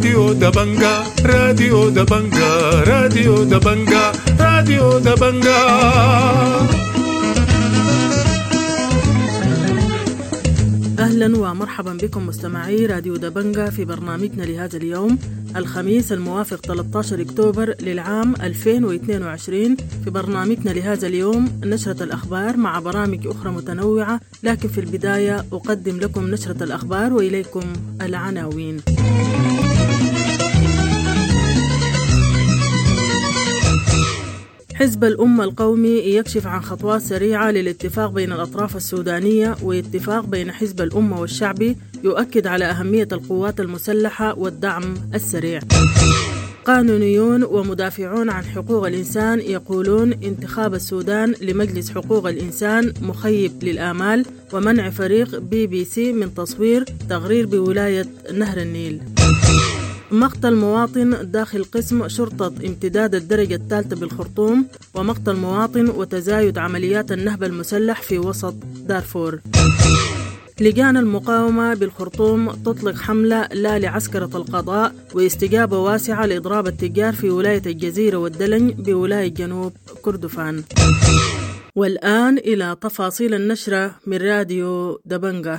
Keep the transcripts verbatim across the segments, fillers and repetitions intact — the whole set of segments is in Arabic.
راديو دبنجا راديو دبنجا راديو دبنجا راديو دبنجا. أهلا ومرحبا بكم مستمعي راديو دبنجا في برنامجنا لهذا اليوم الخميس الموافق ثلاثة عشر أكتوبر للعام ألفين واثنين وعشرين. في برنامجنا لهذا اليوم نشرة الأخبار مع برامج أخرى متنوعة، لكن في البداية أقدم لكم نشرة الأخبار وإليكم العناوين. حزب الأمة القومي يكشف عن خطوات سريعة للاتفاق بين الأطراف السودانية، واتفاق بين حزب الأمة والشعبي يؤكد على أهمية القوات المسلحة والدعم السريع. قانونيون ومدافعون عن حقوق الإنسان يقولون انتخاب السودان لمجلس حقوق الإنسان مخيب للآمال، ومنع فريق بي بي سي من تصوير تقرير بولاية نهر النيل. مقتل مواطن داخل قسم شرطة امتداد الدرجة الثالثة بالخرطوم، ومقتل مواطن وتزايد عمليات النهب المسلح في وسط دارفور. لجان المقاومة بالخرطوم تطلق حملة لا لعسكرة القضاء، واستجابة واسعة لإضراب التجار في ولاية الجزيرة والدلن بولاية جنوب كردفان. والآن إلى تفاصيل النشرة من راديو دبنجا.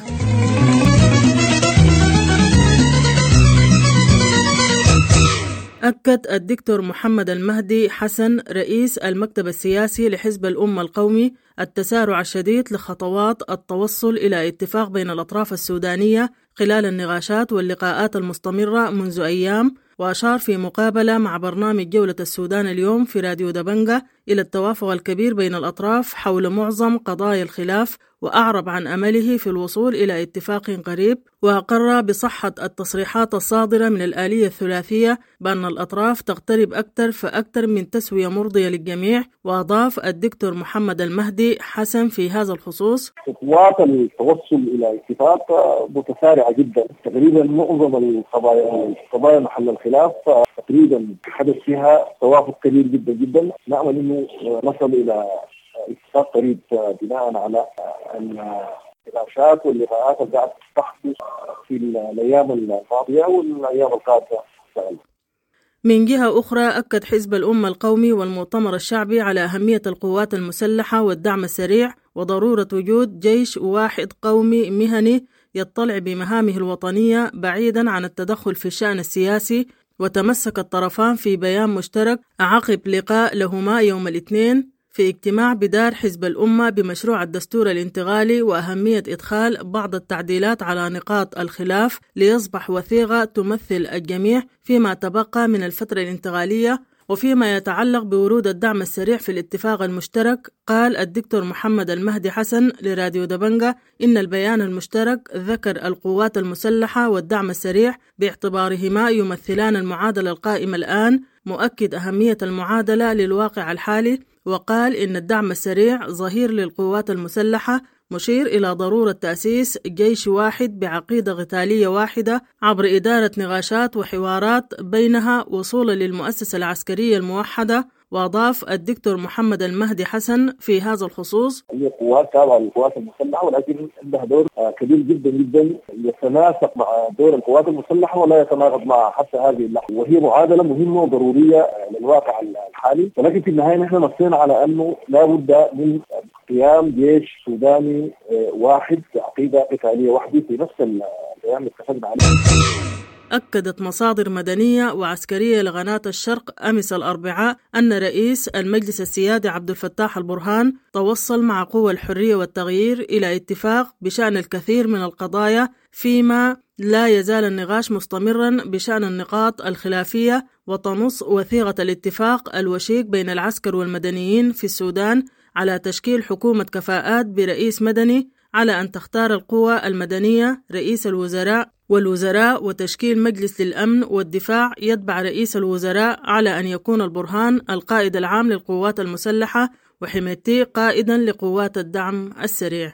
أكد الدكتور محمد المهدي حسن رئيس المكتب السياسي لحزب الأمة القومي التسارع الشديد لخطوات التوصل إلى اتفاق بين الأطراف السودانية خلال النقاشات واللقاءات المستمرة منذ أيام، وأشار في مقابلة مع برنامج جولة السودان اليوم في راديو دبنجا إلى التوافق الكبير بين الأطراف حول معظم قضايا الخلاف، وأعرب عن أمله في الوصول إلى اتفاق قريب، وأقر بصحة التصريحات الصادرة من الآلية الثلاثية بأن الأطراف تقترب أكثر فأكثر من تسوية مرضية للجميع. وأضاف الدكتور محمد المهدي حسن في هذا الخصوص: خطوات التوصل إلى اتفاق متسارعة جدا، تقريبا معظم القضايا قضايا محل الخلاف تقريبا حدث فيها توافق كبير جدا جدا. نأمل إنه نصل إلى اتفاق قريب بناء على المناقشات واللقاءات اللي قاعدة تحدث في الأيام الماضية والأيام القادمة. من جهة أخرى، أكد حزب الأمة القومي والمؤتمر الشعبي على أهمية القوات المسلحة والدعم السريع، وضرورة وجود جيش واحد قومي مهني يطلع بمهامه الوطنية بعيدا عن التدخل في الشأن السياسي. وتمسك الطرفان في بيان مشترك عقب لقاء لهما يوم الاثنين في اجتماع بدار حزب الأمة بمشروع الدستور الانتقالي، وأهمية إدخال بعض التعديلات على نقاط الخلاف ليصبح وثيقة تمثل الجميع فيما تبقى من الفترة الانتقالية. وفيما يتعلق بورود الدعم السريع في الاتفاق المشترك، قال الدكتور محمد المهدي حسن لراديو دبنجا إن البيان المشترك ذكر القوات المسلحة والدعم السريع باعتبارهما يمثلان المعادلة القائمة الآن، مؤكد أهمية المعادلة للواقع الحالي. وقال إن الدعم السريع ظهير للقوات المسلحة، مشير إلى ضرورة تأسيس جيش واحد بعقيدة قتالية واحدة عبر إدارة نقاشات وحوارات بينها وصولا للمؤسسة العسكرية الموحدة. وأضاف الدكتور محمد المهدي حسن في هذا الخصوص: هي قوات تابعة للقوات المسلحة، ولكن عندها دور كبير جدا جدا يتناسق مع دور القوات المسلحة ولا يتناقض مع حتى هذه اللحظة، وهي معادلة مهمة وضرورية للواقع الحالي. ولكن في النهاية نحن نصينا على أنه لا بد من قيام جيش سوداني واحد بعقيدة قتالية واحدة في نفس الأيام اللي اتفقنا عليها. أكدت مصادر مدنية وعسكرية لقناة الشرق أمس الأربعاء أن رئيس المجلس السيادي عبد الفتاح البرهان توصل مع قوى الحرية والتغيير إلى اتفاق بشأن الكثير من القضايا، فيما لا يزال النقاش مستمرا بشأن النقاط الخلافية. وتنص وثيقة الاتفاق الوشيك بين العسكر والمدنيين في السودان على تشكيل حكومة كفاءات برئيس مدني، على أن تختار القوى المدنية رئيس الوزراء والوزراء، وتشكيل مجلس للأمن والدفاع يتبع رئيس الوزراء، على أن يكون البرهان القائد العام للقوات المسلحة وحميتي قائدا لقوات الدعم السريع.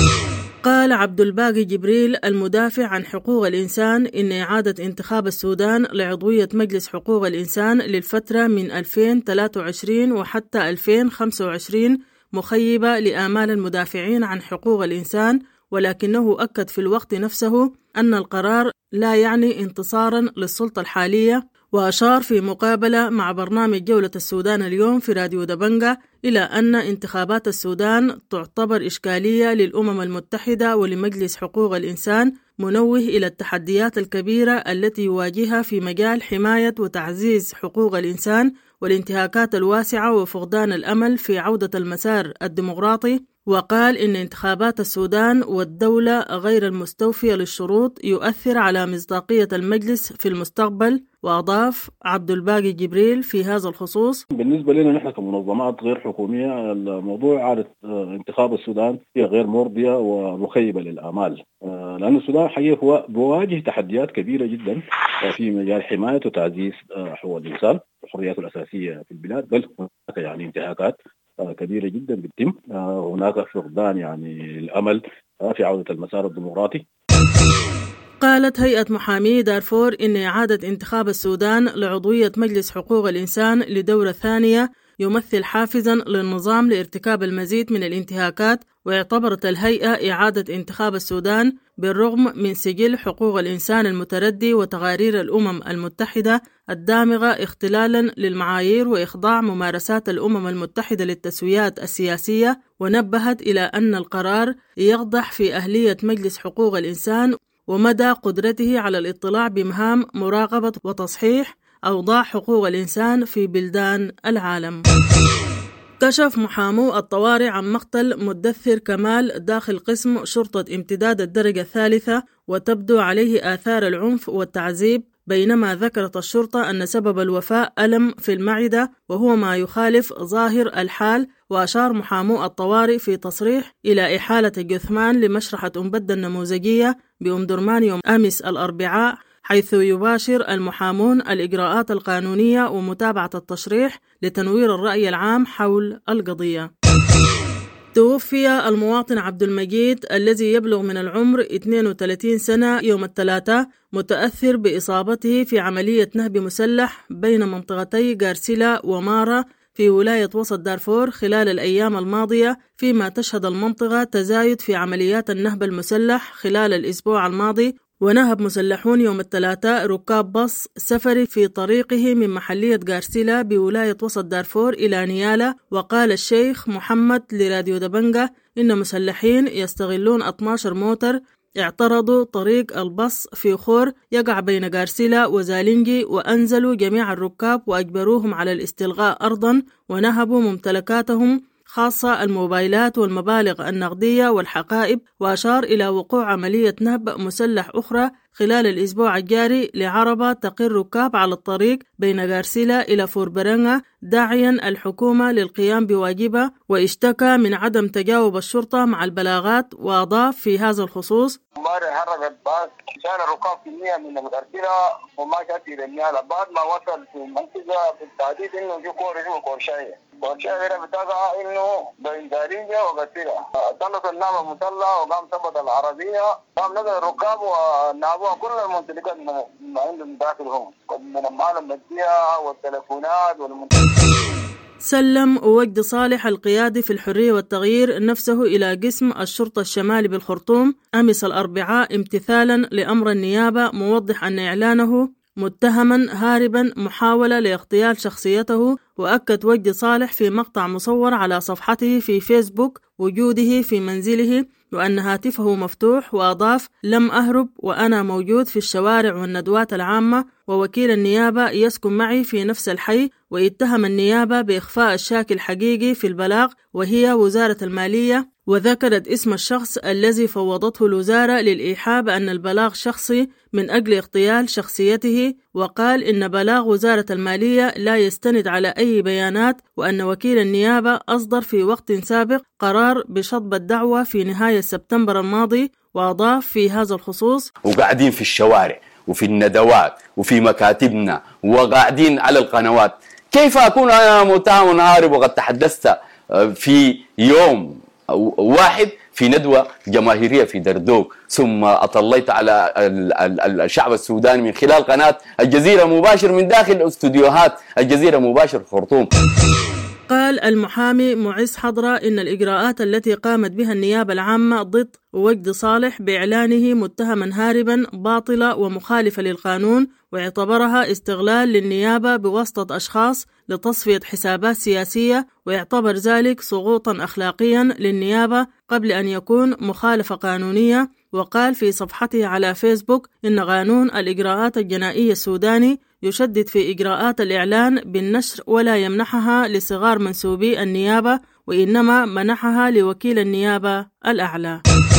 قال عبد الباقي جبريل المدافع عن حقوق الإنسان إن إعادة انتخاب السودان لعضوية مجلس حقوق الإنسان للفترة من ألفين وثلاثة وعشرين وحتى ألفين وخمسة وعشرين مخيبة لآمال المدافعين عن حقوق الإنسان، ولكنه أكد في الوقت نفسه أن القرار لا يعني انتصارا للسلطة الحالية. وأشار في مقابلة مع برنامج جولة السودان اليوم في راديو دبنجة إلى أن انتخابات السودان تعتبر إشكالية للأمم المتحدة ولمجلس حقوق الإنسان، منوه إلى التحديات الكبيرة التي يواجهها في مجال حماية وتعزيز حقوق الإنسان والانتهاكات الواسعة وفقدان الأمل في عودة المسار الديمقراطي. وقال إن انتخابات السودان والدولة غير المستوفية للشروط يؤثر على مصداقية المجلس في المستقبل. وأضاف عبد الباقي جبريل في هذا الخصوص: بالنسبة لنا نحن كمنظمات غير حكومية، الموضوع عادة انتخاب السودان هي غير مرضية ومخيبة للآمال، لأن السودان حقيقة هو بواجه تحديات كبيرة جدا في مجال حماية وتعزيز حقوق الإنسان والحريات الأساسية في البلاد، بل هناك يعني انتهاكات كبيرة جدا بتتم، هناك فقدان يعني الأمل في عودة المسار الديمقراطي. قالت هيئة محامي دارفور إن إعادة انتخاب السودان لعضوية مجلس حقوق الإنسان لدورة ثانية يمثل حافزاً للنظام لارتكاب المزيد من الانتهاكات. واعتبرت الهيئة إعادة انتخاب السودان بالرغم من سجل حقوق الإنسان المتردي وتقارير الأمم المتحدة الدامغة اختلالاً للمعايير وإخضاع ممارسات الأمم المتحدة للتسويات السياسية، ونبهت إلى أن القرار يقدح في أهلية مجلس حقوق الإنسان ومدى قدرته على الاطلاع بمهام مراقبة وتصحيح أوضاع حقوق الإنسان في بلدان العالم. كشف محامو الطوارئ عن مقتل مدثر كمال داخل قسم شرطة امتداد الدرجة الثالثة، وتبدو عليه آثار العنف والتعذيب، بينما ذكرت الشرطة أن سبب الوفاة ألم في المعدة وهو ما يخالف ظاهر الحال. وأشار محامو الطوارئ في تصريح إلى إحالة الجثمان لمشرحة أم بدة النموذجية بأم درمان يوم أمس الأربعاء، حيث يباشر المحامون الإجراءات القانونية ومتابعة التشريح لتنوير الرأي العام حول القضية. توفي المواطن عبد المجيد الذي يبلغ من العمر اثنين وثلاثين سنة يوم الثلاثاء، متأثر بإصابته في عملية نهب مسلح بين منطقتي غارسيلا ومارا في ولاية وسط دارفور خلال الأيام الماضية، فيما تشهد المنطقة تزايد في عمليات النهب المسلح خلال الأسبوع الماضي. ونهب مسلحون يوم الثلاثاء ركاب باص سفري في طريقه من محلية غارسيلا بولاية وسط دارفور إلى نيالا. وقال الشيخ محمد لراديو دبنجة إن مسلحين يستغلون اثني عشر موتر اعترضوا طريق الباص في خور يقع بين غارسيلا وزالينجي، وأنزلوا جميع الركاب وأجبروهم على الاستلغاء أرضا، ونهبوا ممتلكاتهم خاصة الموبايلات والمبالغ النقدية والحقائب. وأشار إلى وقوع عملية نهب مسلح أخرى خلال الأسبوع الجاري لعربة تقر ركاب على الطريق بين غارسيلا إلى فوربرنغا، داعيا الحكومة للقيام بواجبها، واشتكى من عدم تجاوب الشرطة مع البلاغات. وأضاف في هذا الخصوص: امبارح حركت باص شال الركاب كمية من غارسيلا وما جات إلى نيالا، بعد ما وصل في المنطقة بالتحديد إنه جو كور اسمه كورشاية كورشاية غير بتاعها إنه بين دارينجا وغارسيلا، طلت النام المسلح وقام ثبت العربية، قام نزل الركاب ونابوها كل الممتلكات من عندهم داخلهم من المال المادية والتلفونات والمنتجات. سلم وجد صالح القيادي في الحرية والتغيير نفسه إلى قسم الشرطة الشمالي بالخرطوم أمس الأربعاء امتثالا لأمر النيابة، موضح أن إعلانه متهما هاربا محاولة لاغتيال شخصيته. وأكد وجد صالح في مقطع مصور على صفحته في فيسبوك وجوده في منزله وأن هاتفه مفتوح. وأضاف: لم أهرب وأنا موجود في الشوارع والندوات العامة، ووكيل النيابة يسكن معي في نفس الحي. واتهم النيابة بإخفاء الشاكل الحقيقي في البلاغ وهي وزارة المالية، وذكرت اسم الشخص الذي فوضته الوزارة للإيحاء بأن البلاغ شخصي من أجل اغتيال شخصيته. وقال إن بلاغ وزارة المالية لا يستند على أي بيانات، وأن وكيل النيابة أصدر في وقت سابق قرار بشطب الدعوة في نهاية سبتمبر الماضي. وأضاف في هذا الخصوص: وقاعدين في الشوارع وفي الندوات وفي مكاتبنا وقاعدين على القنوات، كيف أكون أنا متهم هارب وقد تحدثت في يوم واحد في ندوة جماهيرية في دردوق، ثم أطليت على الشعب السوداني من خلال قناة الجزيرة مباشر من داخل استوديوهات الجزيرة مباشر خرطوم. قال المحامي معز حضرة إن الإجراءات التي قامت بها النيابة العامة ضد وجد صالح بإعلانه متهما هاربا باطلة ومخالفة للقانون، واعتبرها استغلال للنيابة بواسطة أشخاص لتصفية حسابات سياسية، ويعتبر ذلك سقوطا أخلاقيا للنيابة قبل أن يكون مخالفة قانونية. وقال في صفحته على فيسبوك إن قانون الإجراءات الجنائية السوداني يشدد في إجراءات الإعلان بالنشر ولا يمنحها لصغار منسوبي النيابة، وإنما منحها لوكيل النيابة الأعلى.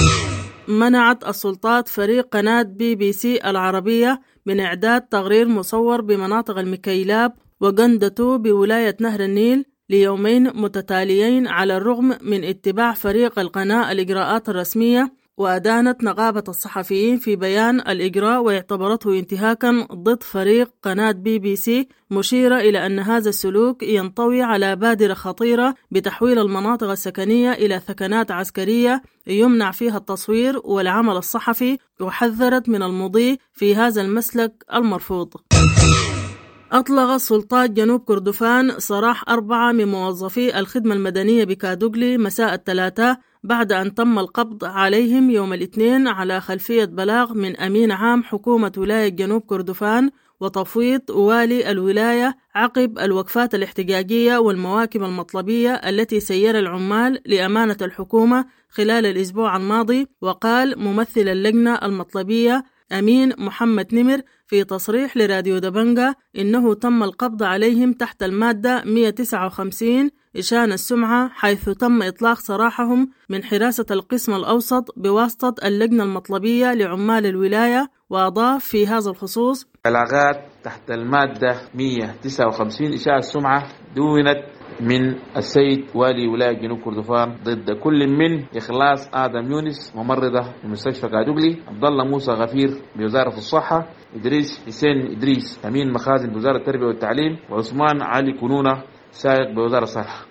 منعت السلطات فريق قناة بي بي سي العربية من إعداد تقرير مصور بمناطق المكيلاب وقندتو بولاية نهر النيل ليومين متتاليين على الرغم من اتباع فريق القناة الإجراءات الرسمية. وأدانت نقابة الصحفيين في بيان الإجراء واعتبرته انتهاكا ضد فريق قناة بي بي سي، مشيرة إلى أن هذا السلوك ينطوي على بادرة خطيرة بتحويل المناطق السكنية إلى ثكنات عسكرية يمنع فيها التصوير والعمل الصحفي، وحذرت من المضي في هذا المسلك المرفوض. أطلق سلطات جنوب كردفان سراح أربعة من موظفي الخدمة المدنية بكادوغلي مساء الثلاثاء بعد أن تم القبض عليهم يوم الاثنين على خلفية بلاغ من أمين عام حكومة ولاية جنوب كردفان وتفويض والي الولاية عقب الوقفات الاحتجاجية والمواكب المطلبية التي سير العمال لأمانة الحكومة خلال الأسبوع الماضي. وقال ممثل اللجنة المطلبية أمين محمد نمر في تصريح لراديو دبنجة إنه تم القبض عليهم تحت المادة مئة وتسعة وخمسين إشان السمعة، حيث تم إطلاق سراحهم من حراسة القسم الأوسط بواسطة اللجنة المطلبية لعمال الولاية. وأضاف في هذا الخصوص: بلاغات تحت المادة مئة وتسعة وخمسين إشاعة السمعة دونت من السيد والي ولاية جنوب كردفان ضد كل من إخلاص آدم يونس ممرضة في مستشفى كادوغلي، عبد الله موسى غفير بوزارة الصحة، إدريس حسين إدريس أمين مخازن بوزارة التربية والتعليم، وعثمان علي كنونة سائق بوزارة الصحة.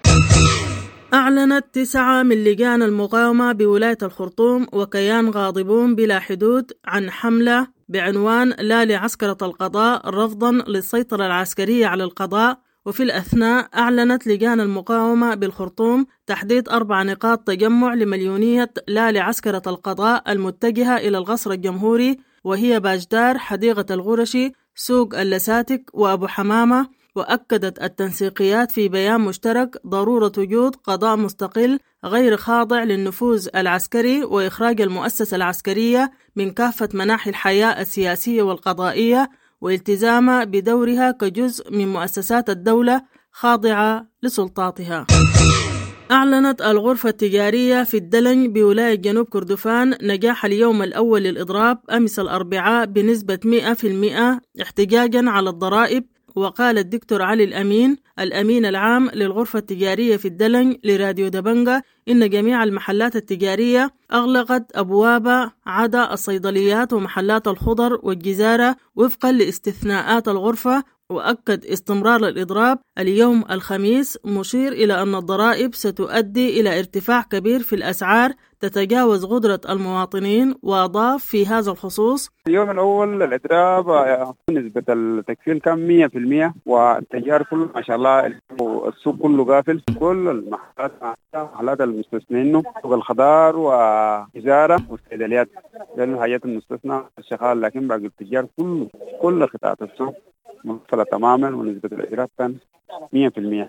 أعلنت تسعة من لجان المقاومة بولاية الخرطوم وكيان غاضبون بلا حدود عن حملة بعنوان لا لعسكرة القضاء رفضا للسيطرة العسكرية على القضاء. وفي الأثناء أعلنت لجان المقاومة بالخرطوم تحديد أربع نقاط تجمع لمليونية لا لعسكرة القضاء المتجهة إلى القصر الجمهوري، وهي باجدار، حديقة الغرشي، سوق اللساتك وأبو حمامة. وأكدت التنسيقيات في بيان مشترك ضرورة وجود قضاء مستقل غير خاضع للنفوذ العسكري وإخراج المؤسسة العسكرية من كافة مناحي الحياة السياسية والقضائية، والتزامها بدورها كجزء من مؤسسات الدولة خاضعة لسلطاتها. أعلنت الغرفة التجارية في الدلن بولاية جنوب كردفان نجاح اليوم الأول للإضراب أمس الأربعاء بنسبة مئة بالمئة احتجاجا على الضرائب. وقال الدكتور علي الأمين الأمين العام للغرفة التجارية في الدلن لراديو دبنجة إن جميع المحلات التجارية أغلقت أبواب عدا الصيدليات ومحلات الخضر والجزارة وفقا لاستثناءات الغرفة. وأكد استمرار الإضراب اليوم الخميس، مشير إلى أن الضرائب ستؤدي إلى ارتفاع كبير في الأسعار تتجاوز قدرة المواطنين. وأضاف في هذا الخصوص: اليوم الأول الإضراب نسبة التكفيل كان مية في المية، والتجار كله ما شاء الله السوق كله قافل، كل المحلات محلات المستثنين سوق الخضار وإزارة والصيدليات لأنه حاجات المستثنى الشغال، لكن باقي التجار كله كل قطاعات السوق مقفلة تماما ونسبة الإضراب كان مية في المية.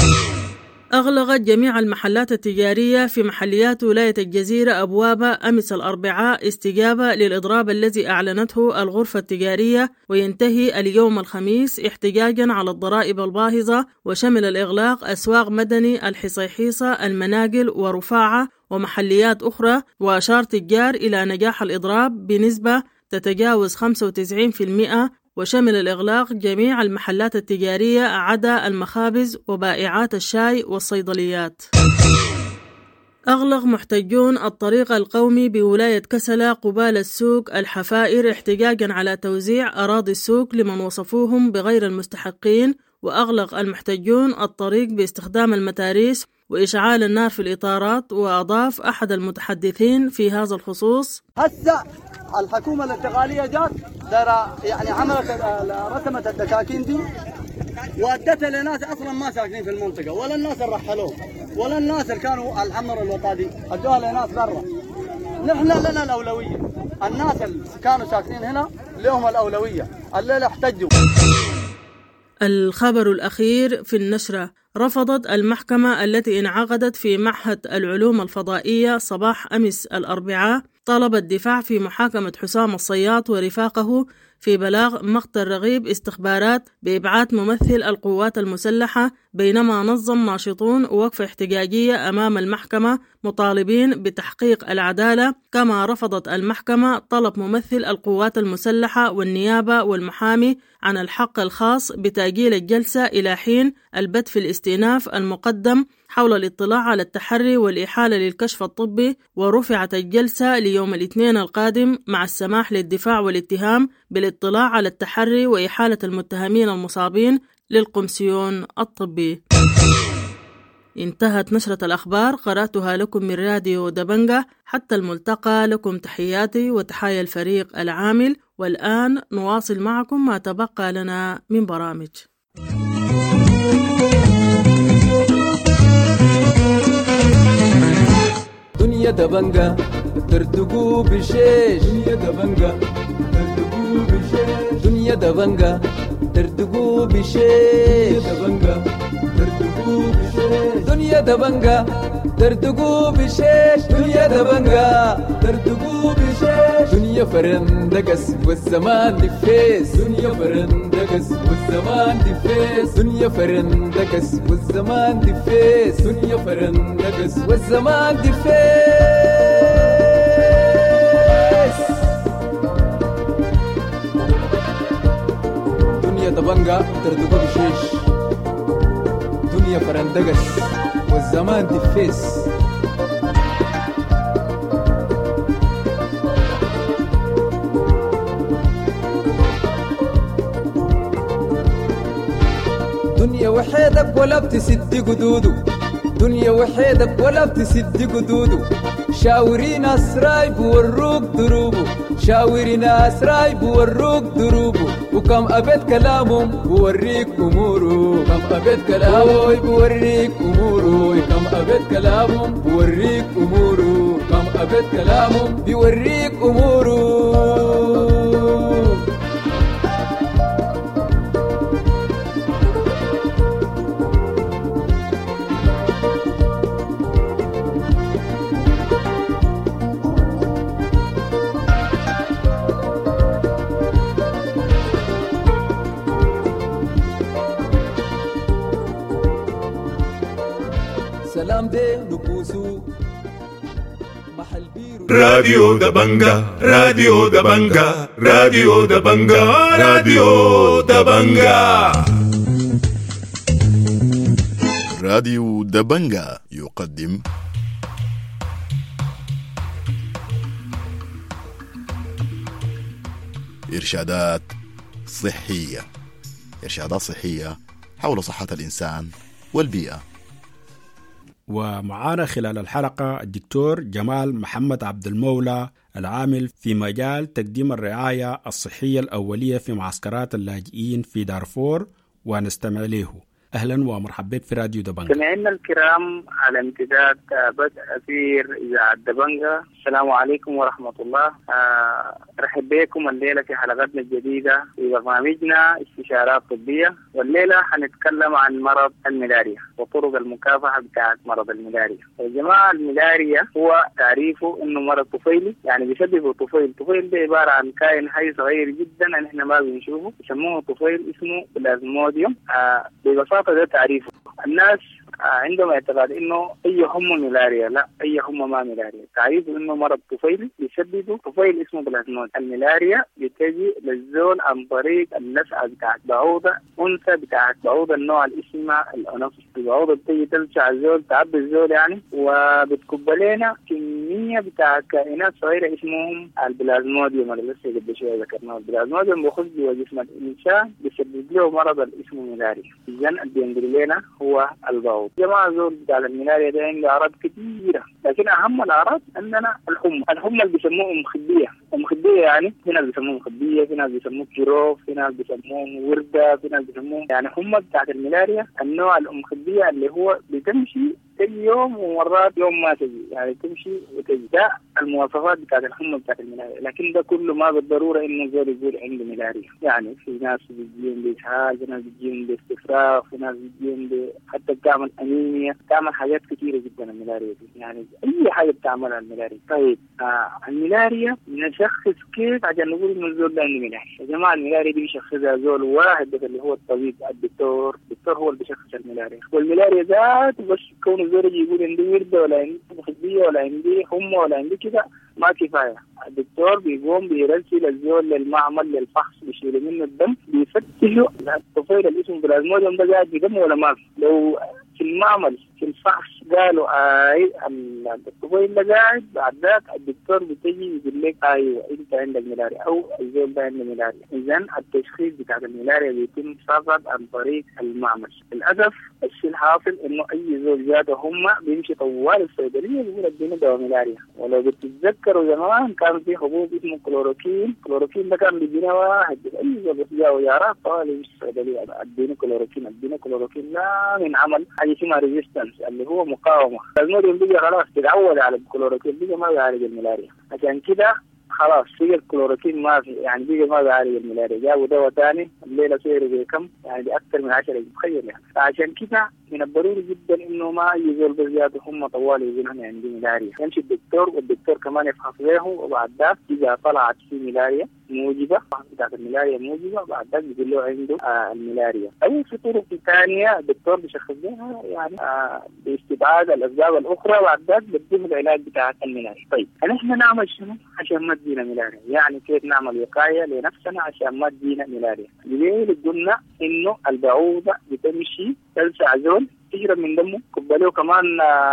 أغلقت جميع المحلات التجارية في محليات ولاية الجزيرة أبوابها أمس الأربعاء استجابة للإضراب الذي أعلنته الغرفة التجارية، وينتهي اليوم الخميس احتجاجا على الضرائب الباهظة. وشمل الإغلاق أسواق مدني، الحصيحيصة، المناقل ورفاعة ومحليات أخرى. وأشار تجار إلى نجاح الإضراب بنسبة تتجاوز خمسة وتسعين بالمئة، وشمل الإغلاق جميع المحلات التجارية عدا المخابز وبائعات الشاي والصيدليات. أغلق محتجون الطريق القومي بولاية كسلا قبال السوق الحفائر احتجاجا على توزيع أراضي السوق لمن وصفوهم بغير المستحقين. وأغلق المحتجون الطريق باستخدام المتاريس وإشعال النار في الإطارات. وأضاف أحد المتحدثين في هذا الخصوص: هسه الحكومة الانتقالية جات ترى يعني عملت رسمت الدكاكين دي وادتها لناس اصلا ما ساكنين في المنطقه، ولا الناس اللي رحلوه، ولا الناس اللي كانوا الحمر الوطادي ادوها لناس برا. نحن لنا الاولويه، الناس اللي كانوا ساكنين هنا لهم الاولويه، الليله احتجوا. الخبر الأخير في النشرة: رفضت المحكمة التي انعقدت في معهد العلوم الفضائية صباح أمس الأربعاء طلب الدفاع في محاكمة حسام الصياط ورفاقه في بلاغ مقتل رغيب استخبارات بإبعاد ممثل القوات المسلحة، بينما نظم ناشطون وقفة احتجاجية أمام المحكمة مطالبين بتحقيق العدالة. كما رفضت المحكمة طلب ممثل القوات المسلحة والنيابة والمحامي عن الحق الخاص بتأجيل الجلسة إلى حين البت في الاستئناف المقدم حول الاطلاع على التحري والإحالة للكشف الطبي، ورفعت الجلسة ليوم الاثنين القادم مع السماح للدفاع والاتهام بالاطلاع على التحري وإحالة المتهمين المصابين للقمسيون الطبي. انتهت نشرة الأخبار، قرأتها لكم من راديو دبنجة. حتى الملتقى، لكم تحياتي وتحايا الفريق العامل، والآن نواصل معكم ما تبقى لنا من برامج. دنيا دبنجة ترتقو بشيش، دنيا دبنجة ترتقو بشيش، دنيا دبنجة ترتقو بشيش، دبنجة ترتقو بشيش، دنيا دبنجة ترتقو بشيش، دنيا دبنجة ترتقو بشيش، دنيا فرندقس والزمان دفيس، دنيا فرندقس والزمان دفيس، دنيا فرندقس والزمان دفيس، دنيا فرندقس والزمان دفيس. دنيا دبنجة ترتقو بشيش، دنيا فرندقس والزمان دفيس. دنيا وحيدك ولا بتسد قدودو، دنيا وحيدك ولا بتسد قدودو، شاورين اسراي بوروك دروبو، شاورين اسراي بوروك دروبو، وكم ابد كلامهم بوريك امورو، كم ابد كلامهم بوريك امورو، كم ابد كلامهم بوريك امورو، كم ابد كلامهم بوريك امورو. راديو دبنجة راديو دبنجة راديو دبنجة راديو دبنجة راديو دبنجة يقدم إرشادات صحية، إرشادات صحية حول صحة الإنسان والبيئة. ومعانا خلال الحلقة الدكتور جمال محمد عبد المولى، العامل في مجال تقديم الرعاية الصحية الأولية في معسكرات اللاجئين في دارفور، ونستمع له. أهلا ومرحبا بك في راديو دبنجة. سمعنا الكرام على امتداد بدء أثير إذاعة دبنجة، السلام عليكم ورحمة الله. آه رحب بكم الليلة في حلقتنا الجديدة في برنامجنا استشارات طبية، والليلة حنتكلم عن مرض الملاريا وطرق المكافحة بتاعت مرض الملاريا. يا جماعة، الملاريا هو تعريفه إنه مرض طفيلي، يعني بيسببه طفيل. طفيل ده عبارة عن كائن حي صغير جدا نحن ما بنشوفه، يسموه طفيل اسمه بلازموديوم. آه ببساطة ده تعريفه. الناس عندهم اعتقاد انه اي هم ملاريا، لا، اي هم ما ملاريا. تعريفه انه مرض طفيلي بيسببه طفيل اسمه بلازمود. الملاريا بتجي للزول عن طريق اللسعه بتاعت بعوضه انثى بتاعت بعوضه النوع اللي اسمها الانوفس. البعوضه بتجي تلسع الزول، تعبي الزول يعني، وبتكب لنا كميه بتاعت كائنات صغيره اسمهم البلازموديوم اللي لسه قبل شويه ذكرناه. البلازموديوم بيخش جوا جسم الانسان بيسبب له مرض اللي اسمه ملاريا. اذا اللي بينقل لنا هو البعوض. جماعة زول بتاع الملاريا ده عنده أعراض كثيرة لكن اهم الاعراض عندنا الحمى، الحمى اللي بيسموها مخديه، ومخديه يعني في ناس بيسموها مخديه، في ناس بيسموه جروف، في ناس بيسموه ورده، في ناس بيسموه يعني حمى بتاعت الملاريا. النوع المخديه اللي هو بتمشي تجي يوم ومرات يوم ما تجي، يعني تمشي وتجي. ده المواصفات بتاعت الحمى بتاعت الملاريا، لكن ده كله ما بالضروره انه زول يقول عنده ملاريا. يعني في ناس بيجيهم باسهال، في ناس بيجيهم باستفراغ، في ناس بيجيهم ب... حتى بتعمل انيميا، بتعمل حاجات كثيره جدا الملاريا دي، يعني اي حاجه بتعملها الملاريا. طيب آه الملاريا نشخص كيف عشان نقول انه الزول ده عنده ملاريا؟ يا جماعه الملاريا دي بيشخصها زول واحد بس اللي هو الطبيب الدكتور، الدكتور هو اللي بيشخص الملاريا. والملاريا ذات بس كون الزول يجي يقول عندي ورده ولا عندي مخديه ولا عندي حمى ولا عندي كده ما كفايه. الدكتور بيقوم بيرسل الزول للمعمل للفحص، بيشيل منه الدم، بيفتشوا الطفيل اللي اسمه بلازموديوم ده قاعد بدم ولا ما في. لو في المعمل في الفحص قالوا اي الطفيل ده قاعد، بعد ذاك الدكتور بتجي يقول لك ايوه انت عندك ملاريا او الزول ده عنده ملاريا. اذا التشخيص بتاع الملاريا بيتم فقط عن طريق المعمل. للاسف الشيء الحاصل انه اي زول جاته هم بيمشي طوال الصيدليه بيقول اديني دواء ملاريا. ولو بتتذكروا زمان كان في حبوب اسمه كلوروكين، كلوروكين ده كان بيدينا واحد اي زول بس جاوا يعرف طوال يمشي الصيدليه اديني كلوروكين اديني كلوروكين. لا من عمل حاجه اسمها ريزيستنس اللي هو مقاومه. المريض بيجي خلاص تتعود على الكلوروكين، بيجي ما بيعالج الملاريا. عشان كده خلاص في الكلوروكين ما في، يعني بيجي ما بيعالج الملاريا. جابوا دواء ثاني الليله سعره بكم؟ يعني باكثر من عشرة، تخيل يعني. فعشان كده من الضروري جدا انه ما يزول بزياده هم طوال يقول انا عندي ملاريا، يمشي الدكتور والدكتور كمان يفحص له، وبعد ذاك اذا طلعت في ملاريا موجبه بتاعت الملاريا موجبه، بعد ذاك بيقول له عنده آه الملاريا. او في طرق ثانيه الدكتور بيشخص لها يعني آه باستبعاد الاسباب الاخرى، بعد ذاك بيديه العلاج بتاع الملاريا. طيب نحن نعمل شنو عشان ما تجينا ملاريا؟ يعني كيف نعمل وقايه لنفسنا عشان ما تجينا ملاريا؟ اللي قلنا انه البعوضه بتمشي تلسع زول تجرب من دمه، كبله كمان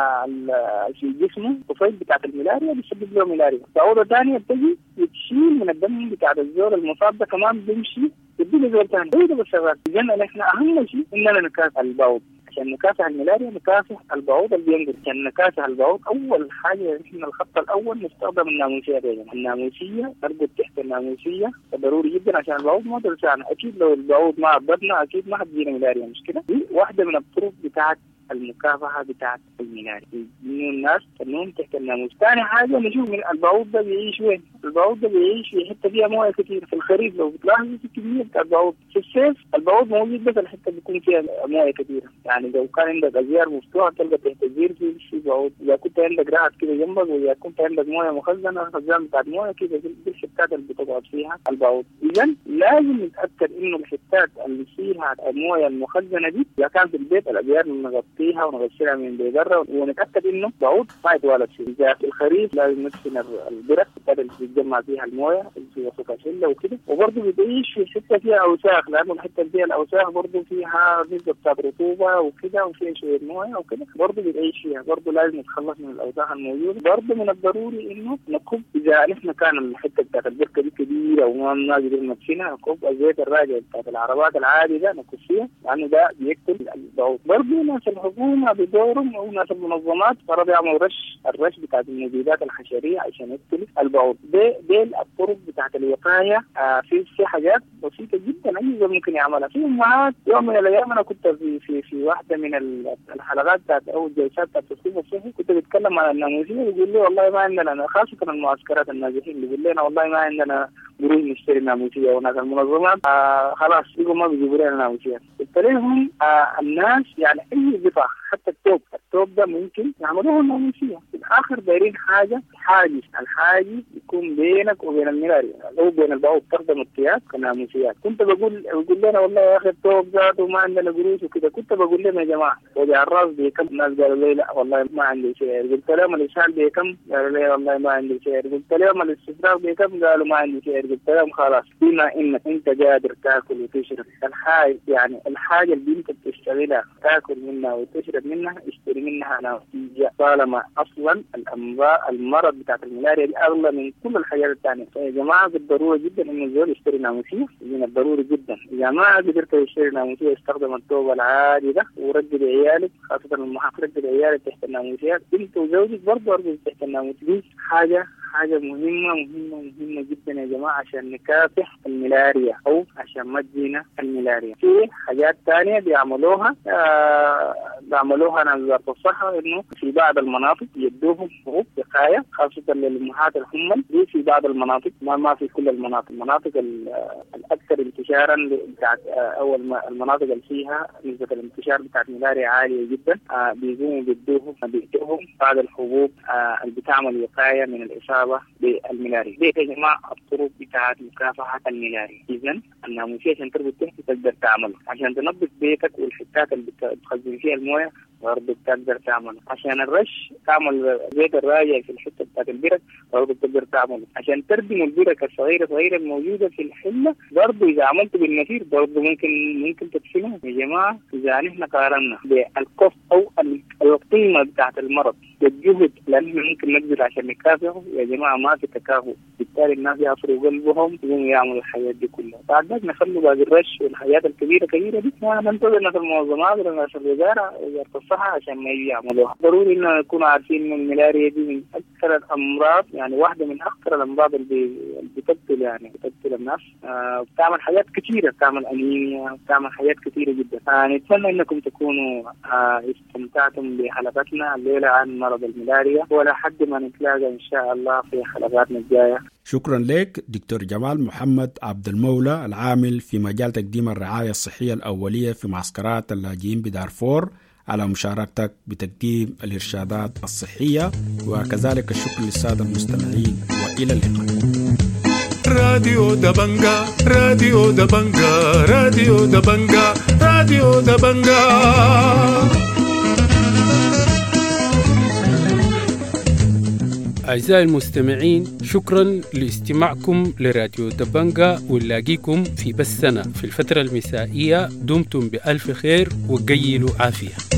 في جسمه طفيل بتاعت الملاريا بيسبب له ملاريا. بعوضة ثانية بتجي بتشيل من الدم بتاعت الزول المصاب ده كمان بيمشي يدي له زول ثاني. هذا بس شغال. إذا نحن أهم شيء إننا نكافح البعوض. عشان نكافح الملاريا نكافح البعوض اللي بينقل. عشان نكافح البعوض أول حاجة نحن الخط الأول نستخدم الناموسية دي. الناموسية نربط تحت الناموسية ضروري جدا عشان البعوض ما تلسعنا. أكيد لو البعوض ما عبدنا أكيد ما حتجينا ملاريا، مش كده؟ دي واحدة من الطرق بتاعت المكافحة بتاعت الملاريا، إنه الناس تنوم تحت الناموس. ثاني حاجة نشوف من البعوض ده بيعيش وين. البعوض ده بيعيش في حتة فيها موية كتير. في الخريف لو بتلاحظوا في كمية بتاع البعوض. في الصيف البعوض موجود بس الحتة بيكون فيها موية كتير. يعني لو كان عندك أزيار مفتوحة تلقى تحت الزير في في بعوض. إذا كنت عندك رعد كده جنبك، وإذا كنت عندك موية مخزنة خزان بتاعت موية كده دي الحتات اللي بتقعد فيها البعوض. إذا لازم نتأكد إنه الحتات اللي فيها الموية المخزنة دي إذا كان في البيت الأزيار نغطيها ونغسلها من بيقرة، ونتأكد إنه بعوض ما يتوالد فيه. إذا في الخريف لازم ندفن البرك اللي بتتجمع فيها المويه في وسط شله وكده. وبرضه بتعيش في حته فيها اوساخ، لانه الحته اللي فيها الاوساخ برضه فيها نسبه بتاعت رطوبه وكده وفيها شويه مويه وكده، برضه بتعيش فيها. برضه لازم نتخلص من الاوساخ الموجوده. برضه من الضروري انه نكب اذا نحن كان الحته بتاعت البركه دي كبيره وما نقدر ندفنها، نكب الزيت الراجع بتاعت العربات العادي ده نكب فيها، لانه ده بيقتل البعوض. برضه ناس الحكومه بدورهم او ناس المنظمات فرض يعملوا رش الرش بتاعت المبيدات الحشريه عشان يقتل البعوض. دي دي الطرق بتاعت الوقايه. آه في في حاجات بسيطه جدا اي زول ممكن يعملها. في امهات يوم من الايام انا كنت في في في واحده من الحلقات بتاعت او الجلسات بتاعت التصوير الصحي كنت بتكلم عن الناموسيه، بيقول لي والله ما عندنا، خاصه المعسكرات الناجحين بيقول لنا والله ما عندنا قروش نشتري ناموسيه، وناس المنظمات آه خلاص يقولوا ما بيجيبوا لنا ناموسيه. قلت لهم آه الناس يعني اي قطع حتى الثوب الثوب ده ممكن يعملوه ناموسيه. في الاخر دايرين حاجه حاجز، الحاجز يكون بينك وبين الملاريا او بين البعوض تخدم الثياب كناموسيات. كنت بقول بقول لنا والله يا اخي الثوب ذاته ما عندنا قروش وكده. كنت بقول لهم يا جماعه وجع الراس بكم؟ الناس قالوا لي لا والله ما عندي شيء. قلت لهم الاسهال بكم؟ قالوا لي والله ما عندي شيء. قلت لهم الاستفراغ بكم؟ قالوا ما عندي شيء. قلت لهم خلاص بما انك انت قادر تاكل وتشرب الحاجه، يعني الحاجه اللي انت بتشتغلها تاكل منها وتشرب تشرب منها اشتري منها نتيجة، طالما أصلا الأمراض المرض بتاعت الملاريا دي أغلى من كل الحاجات الثانية. فيا جماعة بالضرورة جدا إنه الزول يشتري ناموسية، من الضروري جدا. إذا ما قدرت يشتري ناموسية استخدم التوبة العادي ده ورجل عيالك، خاصة المحاق رجل عيالك تحت الناموسيات، أنت وزوجك برضه أرجل تحت الناموسية. حاجة حاجة مهمة مهمة مهمة جدا يا جماعة عشان نكافح الملاريا أو عشان ما تجينا الملاريا. في حاجات تانية بيعملوها آه بيعملوها أنا وزارة الصحة، إنه في بعض المناطق يدوهم حبوب وقاية خاصة للأمهات الحمل دي في بعض المناطق، ما ما في كل المناطق. المناطق الأكثر انتشارا بتاعت أو المناطق اللي فيها نسبة الانتشار بتاعت الملاريا عالية جدا آه بيقوموا بيدوهم بيدوهم بعض الحبوب آه اللي بتعمل وقاية من الإصابة بالملاريا. دي يا جماعة الطرق بتاعت مكافحة الملاريا. إذن الناموسية عشان تربط تحت تقدر تعمل، عشان تنظف بيتك والحتات اللي بتخزن فيها المويه برضه بتقدر تعمل، عشان الرش تعمل زيت الراجع في الحته بتاعت البرك برضه بتقدر تعمل، عشان تردم البرك الصغيره صغيره الموجوده في الحله برضه اذا عملت بالنثير برضه ممكن ممكن تدفنها. يا جماعه اذا نحن قارنا بالكف او القيمه بتاعت المرض بالجهد لان ممكن نقدر عشان نكافحه، يا جماعه ما في تكافؤ، بالتالي الناس يعصروا قلبهم يقوموا يعملوا الحياه دي كلها. بعد ذلك نخلوا باقي الرش والحياه الكبيره كبيره دي ننتظر في المنظمات ولا في الوزاره وزاره الصحه عشان ما يعملوها. ضروري ان نكون عارفين ان الملاريا دي من اكثر الامراض، يعني واحده من اكثر الامراض اللي بتقتل يعني بتقتل الناس، آه بتعمل حاجات كثيره، بتعمل انيميا، بتعمل حاجات كثيره جدا. آه نتمنى انكم تكونوا آه استمتعتم بحلقتنا الليله عن مرض الملاريا، ولحد ما نتلاقى ان شاء الله في حلقاتنا الجايه. شكرا لك دكتور جمال محمد عبد المولى، العامل في مجال تقديم الرعاية الصحية الأولية في معسكرات اللاجئين بدارفور، على مشاركتك بتقديم الإرشادات الصحية. وكذلك الشكر للسادة المستمعين، وإلى اللقاء. راديو دبنجا راديو دبنجا راديو دبنجا راديو دبنجا. أعزائي المستمعين، شكرا لاستماعكم لراديو دبنجا، ونلاقيكم في بثنا في الفترة المسائية. دمتم بألف خير وقيلوا عافية.